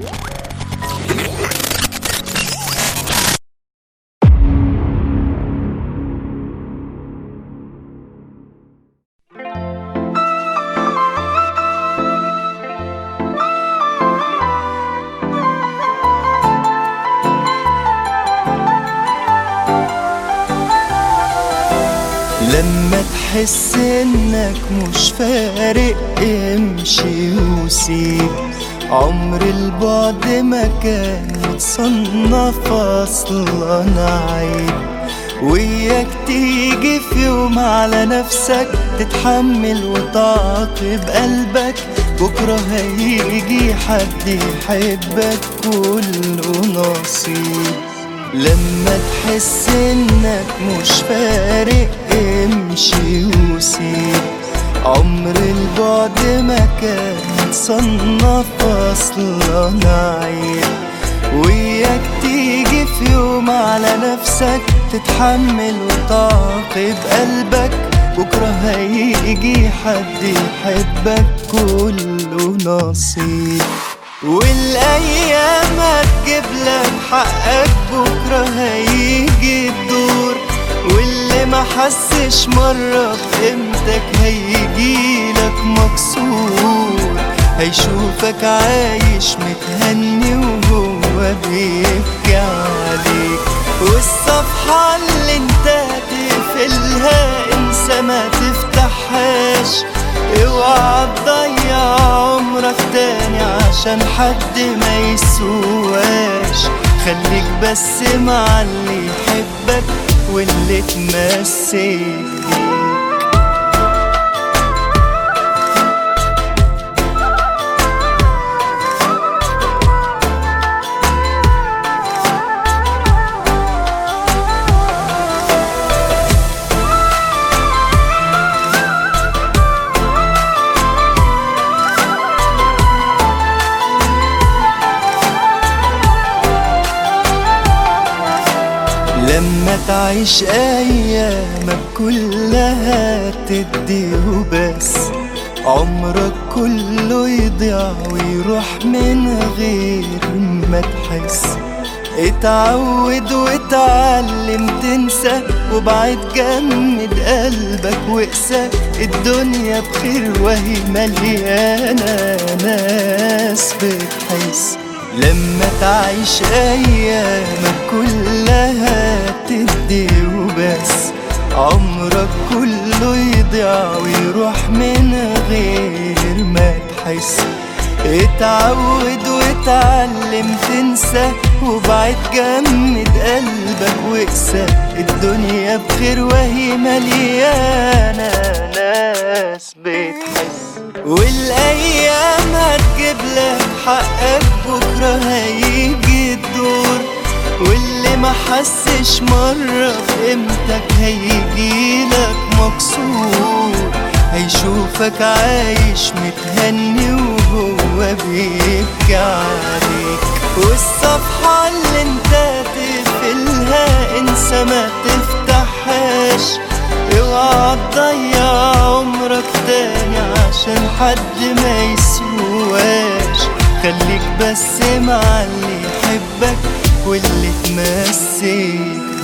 لما تحس انك مش فارق امشي وسيب. عمر البعد ما كان متصنف اصلا عيب، وياك تيجي في يوم على نفسك تتحمل وتعاقب قلبك. بكرة هيجي حد يحبك كله نصيب. لما تحس انك مش فارق امشي وسيب. عمر البعد ما كان متصنف اصلا عيب، وياك تيجي في يوم على نفسك تتحمل وتعاقب قلبك. بكرة هيجي حد يحبك كله نصيب، والايام هتجيب لك حقك. بكره هيجي الدور، واللي ما حسش مره بقيمتك هيجي لك مكسور. هيشوفك عايش متهني وهو بيبكي عليك، والصفحه اللي انت تقفلها انسى ما تفتحهاش. اوعى تضيع عمرك تاني عشان حد ما يسواش. خليك بس مع اللي يحبك واللي تمسك بيك. لما تعيش ايامك كلها تدي وبس، عمرك كله يضيع ويروح من غير ما تحس. اتعود واتعلم تنسى، وابعد جمد قلبك واقسى. الدنيا بخير وهي مليانة ناس بتحس. لما تعيش ايامك كلها تدي وبس، عمرك كله يضيع ويروح من غير ما تحس. اتعود واتعلم تنسى، وابعد جمد قلبك واقسى. الدنيا بخير وهي مليانة ناس بتحس، والايام هتجيب لك حقك. بكرة هيجي الدور، واللي ما حسش مرة بقيمتك هيجي لك مكسور. هيشوفك عايش متهني وهو بيبكي عليك، والصفحة اللي انت تقفلها انسى ما تفتحهاش. اوعى تضيع عمرك تاني عشان حد ما يسواش. خليك بس مع اللي يحبك واللي تمسك